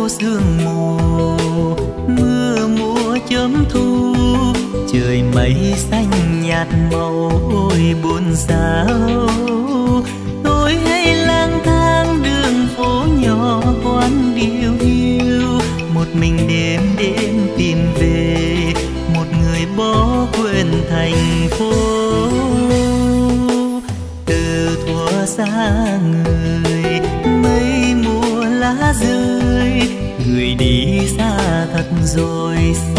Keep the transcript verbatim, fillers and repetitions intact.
sương mù, mưa mùa chớm thu, trời mây xanh nhạt màu ôi buồn sao. Tôi hay lang thang đường phố nhỏ quán điêu hiu, một mình đêm đêm tìm về một người bỏ quên thành phố. Từ thuở xa người mây mùa lá rơi, người đi xa thật rồi.